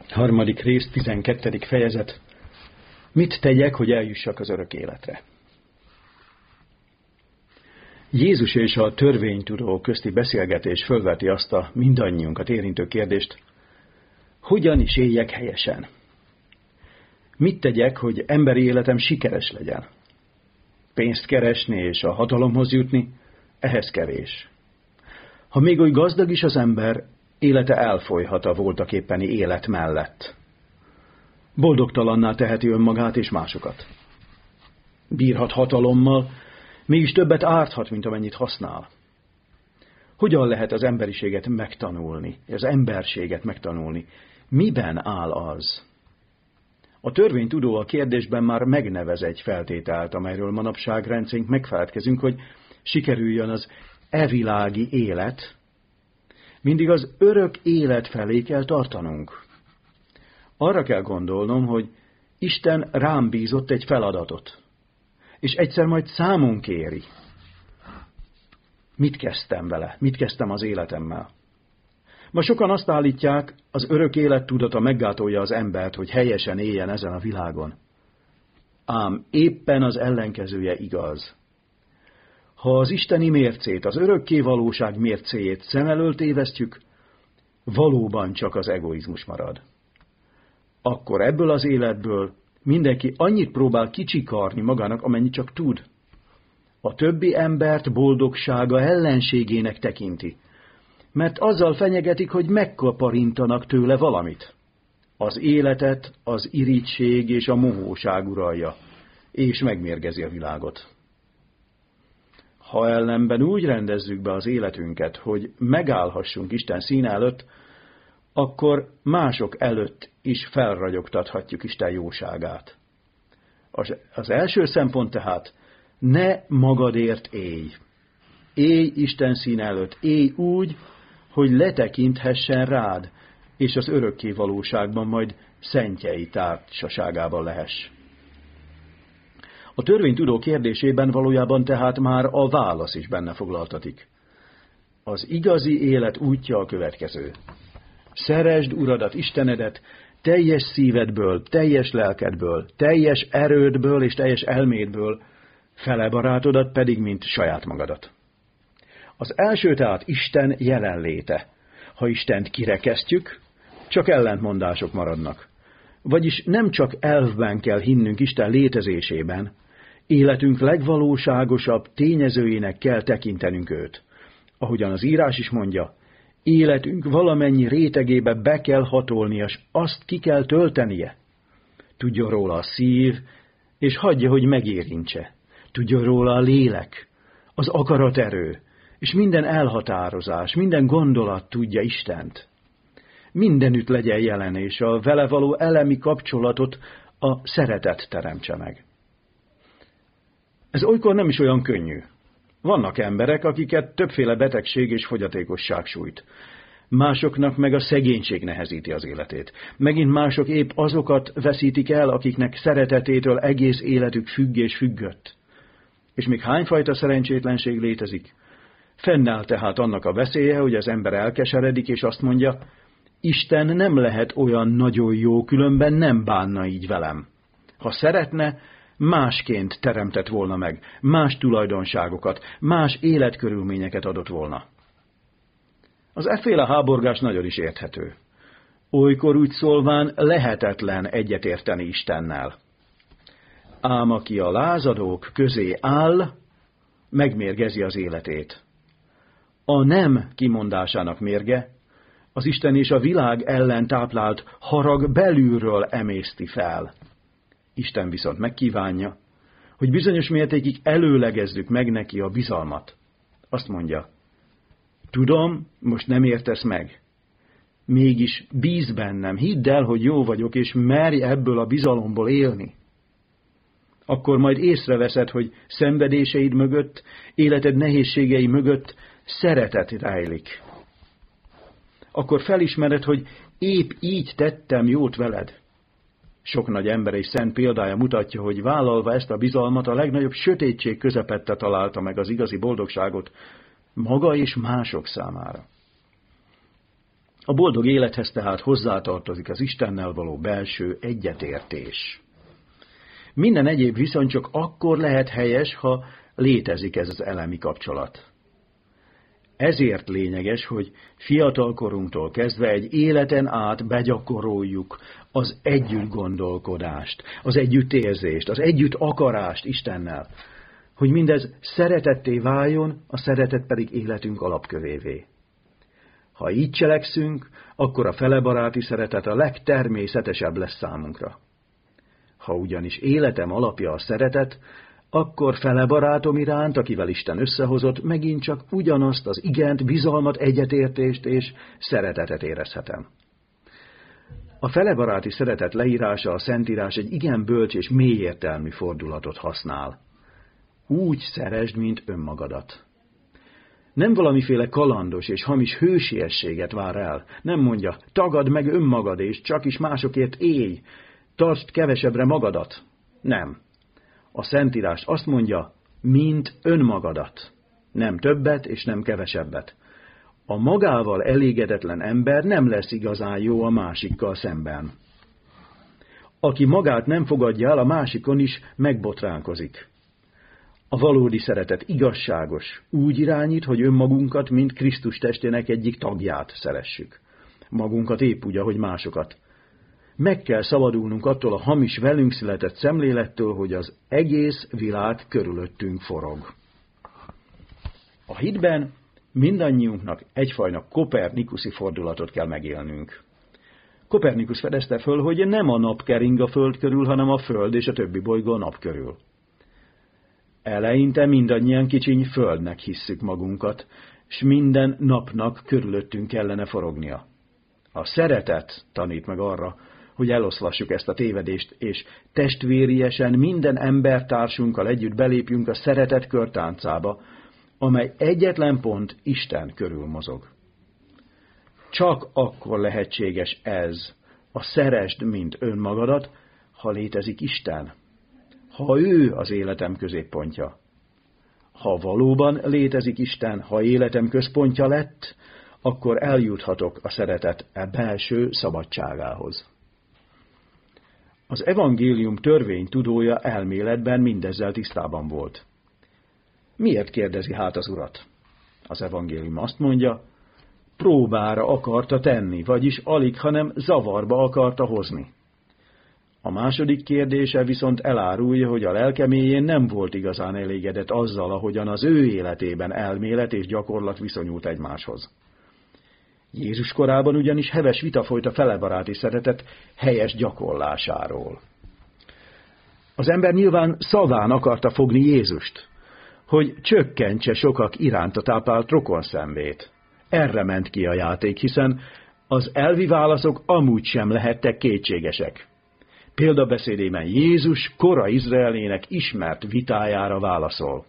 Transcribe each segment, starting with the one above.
Harmadik rész, 12. fejezet. Mit tegyek, hogy eljussak az örök életre? Jézus és a törvénytudó közti beszélgetés fölveti azt a mindannyiunkat érintő kérdést, hogyan is éljek helyesen? Mit tegyek, hogy emberi életem sikeres legyen? Pénzt keresni és a hatalomhoz jutni, ehhez kevés. Ha még oly gazdag is az ember, élete elfolyhat a voltaképpeni élet mellett. Boldogtalanná teheti önmagát és másokat. Bírhat hatalommal, mégis többet árthat, mint amennyit használ. Hogyan lehet az emberiséget megtanulni, az emberséget megtanulni? Miben áll az? A törvénytudó a kérdésben már megnevez egy feltételt, amelyről manapság rendszerint megfeledkezünk, hogy sikerüljön az evilági élet, mindig az örök élet felé kell tartanunk. Arra kell gondolnom, hogy Isten rám bízott egy feladatot, és egyszer majd számon kéri. Mit kezdtem vele? Mit kezdtem az életemmel? Ma sokan azt állítják, az örök élet tudata meggátolja az embert, hogy helyesen éljen ezen a világon. Ám éppen az ellenkezője igaz. Ha az isteni mércét, az örökké valóság mércéjét szem elől tévesztjük, valóban csak az egoizmus marad. Akkor ebből az életből mindenki annyit próbál kicsikarni magának, amennyit csak tud. A többi embert boldogsága ellenségének tekinti, mert azzal fenyegetik, hogy megkaparintanak tőle valamit. Az életet az irigység és a mohóság uralja, és megmérgezi a világot. Ha ellenben úgy rendezzük be az életünket, hogy megállhassunk Isten színe előtt, akkor mások előtt is felragyogtathatjuk Isten jóságát. Az első szempont tehát, ne magadért élj. Élj Isten színe előtt, élj úgy, hogy letekinthessen rád, és az örökké valóságban majd szentjei társaságában lehess. A törvénytudó kérdésében valójában tehát már a válasz is benne foglaltatik. Az igazi élet útja a következő. Szeresd Uradat, Istenedet, teljes szívedből, teljes lelkedből, teljes erődből és teljes elmédből, fele barátodat pedig, mint saját magadat. Az első tehát Isten jelenléte. Ha Istent kirekesztjük, csak ellentmondások maradnak. Vagyis nem csak elvben kell hinnünk Isten létezésében, életünk legvalóságosabb tényezőjének kell tekintenünk őt. Ahogyan az írás is mondja, életünk valamennyi rétegébe be kell hatolnia, és azt ki kell töltenie. Tudjon róla a szív, és hagyja, hogy megérintse. Tudjon róla a lélek, az akaraterő, és minden elhatározás, minden gondolat tudja Istent. Mindenütt legyen jelen, és a vele való elemi kapcsolatot a szeretet teremtse meg. Ez olykor nem is olyan könnyű. Vannak emberek, akiket többféle betegség és fogyatékosság sújt. Másoknak meg a szegénység nehezíti az életét. Megint mások épp azokat veszítik el, akiknek szeretetétől egész életük függ és függött. És még hányfajta szerencsétlenség létezik? Fennáll tehát annak a veszélye, hogy az ember elkeseredik, és azt mondja, Isten nem lehet olyan nagyon jó, különben nem bánna így velem. Ha szeretne, másként teremtett volna meg, más tulajdonságokat, más életkörülményeket adott volna. Az efféle háborgás nagyon is érthető. Olykor úgy szólván lehetetlen egyetérteni Istennel. Ám aki a lázadók közé áll, megmérgezi az életét. A nem kimondásának mérge, az Isten és a világ ellen táplált harag belülről emészti fel. Isten viszont megkívánja, hogy bizonyos mértékig előlegezzük meg neki a bizalmat. Azt mondja, tudom, most nem értesz meg. Mégis bíz bennem, hidd el, hogy jó vagyok, és merj ebből a bizalomból élni. Akkor majd észreveszed, hogy szenvedéseid mögött, életed nehézségei mögött szeretet rejlik. Akkor felismered, hogy épp így tettem jót veled. Sok nagy ember és szent példája mutatja, hogy vállalva ezt a bizalmat a legnagyobb sötétség közepette találta meg az igazi boldogságot maga és mások számára. A boldog élethez tehát hozzátartozik az Istennel való belső egyetértés. Minden egyéb viszont csak akkor lehet helyes, ha létezik ez az elemi kapcsolat. Ezért lényeges, hogy fiatalkorunktól kezdve egy életen át begyakoroljuk az együtt gondolkodást, az együttérzést, az együtt akarást Istennel, hogy mindez szeretetté váljon, a szeretet pedig életünk alapkövévé. Ha így cselekszünk, akkor a felebaráti szeretet a legtermészetesebb lesz számunkra. Ha ugyanis életem alapja a szeretet, akkor felebarátom iránt, akivel Isten összehozott, megint csak ugyanazt az igent, bizalmat, egyetértést és szeretetet érezhetem. A felebaráti szeretet leírása a Szentírás egy igen bölcs és mélyértelmű fordulatot használ. Úgy szeresd, mint önmagadat. Nem valamiféle kalandos és hamis hősiességet vár el. Nem mondja, tagadd meg önmagad és csak is másokért élj, tartsd kevesebbre magadat. Nem. A Szentírás azt mondja, mint önmagadat. Nem többet és nem kevesebbet. A magával elégedetlen ember nem lesz igazán jó a másikkal szemben. Aki magát nem fogadja el, a másikon is megbotránkozik. A valódi szeretet igazságos, úgy irányít, hogy önmagunkat, mint Krisztus testének egyik tagját szeressük. Magunkat épp úgy, ahogy másokat. Meg kell szabadulnunk attól a hamis velünk született szemlélettől, hogy az egész világ körülöttünk forog. A hitben mindannyiunknak egyfajta kopernikuszi fordulatot kell megélnünk. Kopernikus fedezte föl, hogy nem a nap kering a föld körül, hanem a föld és a többi bolygó a nap körül. Eleinte mindannyian kicsiny földnek hisszük magunkat, s minden napnak körülöttünk kellene forognia. A szeretet tanít meg arra, hogy eloszlassuk ezt a tévedést, és testvériesen minden embertársunkkal együtt belépjünk a szeretet körtáncába, amely egyetlen pont Isten körül mozog. Csak akkor lehetséges ez, a szeresd, mint önmagadat, ha létezik Isten, ha ő az életem középpontja. Ha valóban létezik Isten, ha életem központja lett, akkor eljuthatok a szeretet belső szabadságához. Az evangélium törvénytudója elméletben mindezzel tisztában volt. Miért kérdezi hát az Urat? Az evangélium azt mondja, próbára akarta tenni, vagyis alig, hanem zavarba akarta hozni. A második kérdése viszont elárulja, hogy a lelke mélyén nem volt igazán elégedett azzal, ahogyan az ő életében elmélet és gyakorlat viszonyult egymáshoz. Jézus korában ugyanis heves vita folyt a felebaráti szeretet helyes gyakorlásáról. Az ember nyilván szaván akarta fogni Jézust, hogy csökkentse sokak iránta táplált rokonszenvét. Erre ment ki a játék, hiszen az elvi válaszok amúgy sem lehettek kétségesek. Példabeszédében Jézus kora Izraelének ismert vitájára válaszol.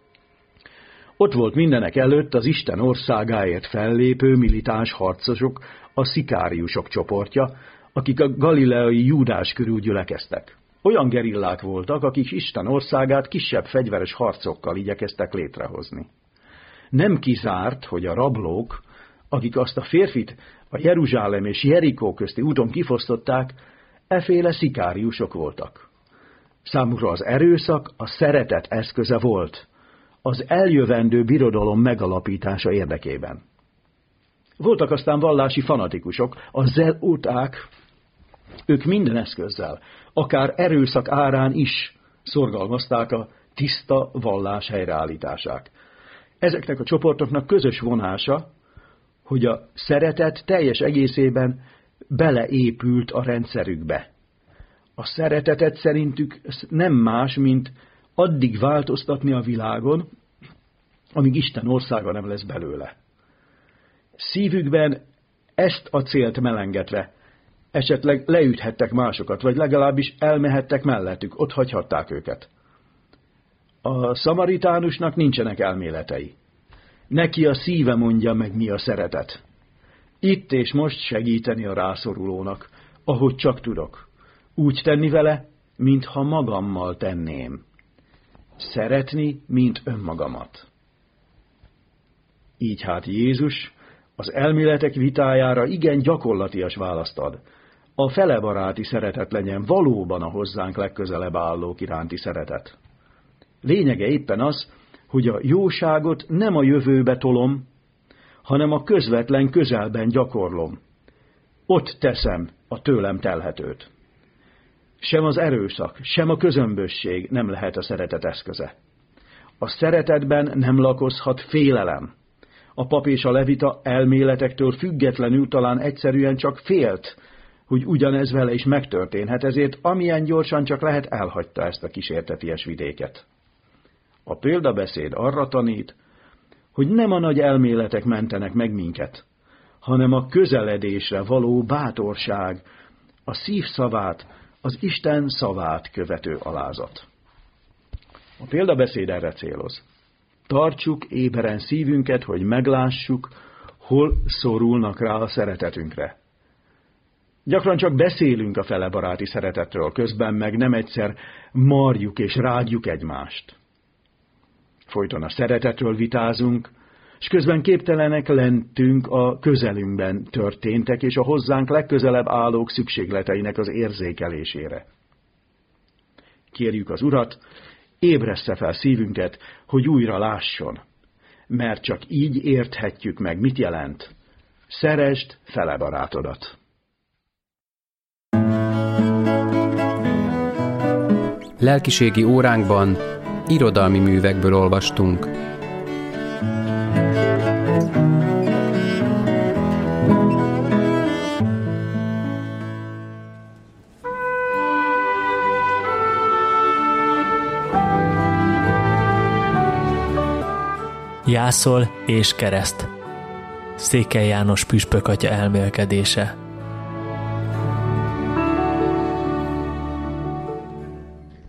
Ott volt mindenek előtt az Isten országáért fellépő militáns harcosok, a szikáriusok csoportja, akik a galileai Júdás körül gyülekeztek. Olyan gerillák voltak, akik Isten országát kisebb fegyveres harcokkal igyekeztek létrehozni. Nem kizárt, hogy a rablók, akik azt a férfit a Jeruzsálem és Jerikó közti úton kifosztották, efféle szikáriusok voltak. Számukra az erőszak a szeretet eszköze volt, az eljövendő birodalom megalapítása érdekében. Voltak aztán vallási fanatikusok, a zelóták, ők minden eszközzel, akár erőszak árán is szorgalmazták a tiszta vallás helyreállítását. Ezeknek a csoportoknak közös vonása, hogy a szeretet teljes egészében beleépült a rendszerükbe. A szeretetet szerintük nem más, mint addig változtatni a világon, amíg Isten országa nem lesz belőle. Szívükben ezt a célt melengetve esetleg leüthettek másokat, vagy legalábbis elmehettek mellettük, ott hagyhatták őket. A szamaritánusnak nincsenek elméletei. Neki a szíve mondja meg, mi a szeretet. Itt és most segíteni a rászorulónak, ahogy csak tudok. Úgy tenni vele, mintha magammal tenném. Szeretni, mint önmagamat. Így hát Jézus Az elméletek vitájára igen gyakorlatias választ ad. A felebaráti szeretet legyen valóban a hozzánk legközelebb állók iránti szeretet. Lényege éppen az, hogy a jóságot nem a jövőbe tolom, hanem a közvetlen közelben gyakorlom. Ott teszem a tőlem telhetőt. Sem az erőszak, sem a közömbösség nem lehet a szeretet eszköze. A szeretetben nem lakozhat félelem. A pap és a levita elméletektől függetlenül talán egyszerűen csak félt, hogy ugyanez vele is megtörténhet, ezért amilyen gyorsan csak lehet elhagyta ezt a kísérteties vidéket. A példabeszéd arra tanít, hogy nem a nagy elméletek mentenek meg minket, hanem a közeledésre való bátorság, a szív szavát, az Isten szavát követő alázat. A példabeszéd erre céloz. Tartsuk éberen szívünket, hogy meglássuk, hol szorulnak rá a szeretetünkre. Gyakran csak beszélünk a felebaráti szeretetről, közben meg nem egyszer marjuk és rágjuk egymást. Folyton a szeretetről vitázunk, és közben képtelenek lentünk a közelünkben történtek és a hozzánk legközelebb állók szükségleteinek az érzékelésére. Kérjük az Urat, ébressze fel szívünket, hogy újra lásson, mert csak így érthetjük meg, mit jelent. Szeresd felebarátodat. Lelkiségi óránkban irodalmi művekből olvastunk. Jászol és kereszt. Székely János püspök atya elmélkedése.